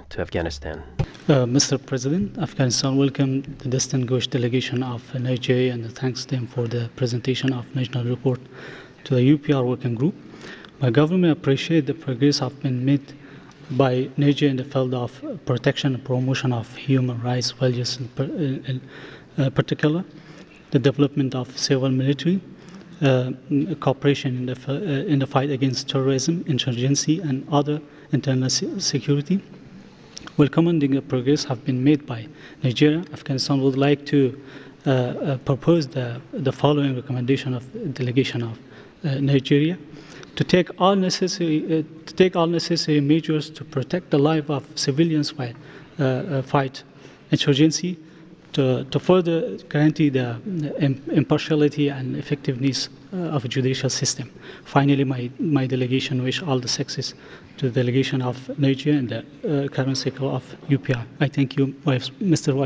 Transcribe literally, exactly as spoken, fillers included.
to Afghanistan. Uh, Mister President, Afghanistan welcomed the distinguished delegation of Nigeria and thanks them for the presentation of national report to the U P R working group. My government appreciates the progress have been made by Nigeria in the field of protection and promotion of human rights values in, per, in uh, particular, the development of civil military uh, cooperation in the, uh, in the fight against terrorism, insurgency, and other internal security. While commending the progress have been made by Nigeria, Afghanistan would like to uh, uh, propose the, the following recommendation of the delegation of uh, Nigeria to take all necessary uh, to take all necessary measures to protect the life of civilians while uh, uh, fight insurgency, to, to further guarantee the impartiality and effectiveness uh, of a judicial system. Finally, my, my delegation wish all the success to the delegation of Nigeria and the uh, current cycle of U P R. I thank you, Mister Vice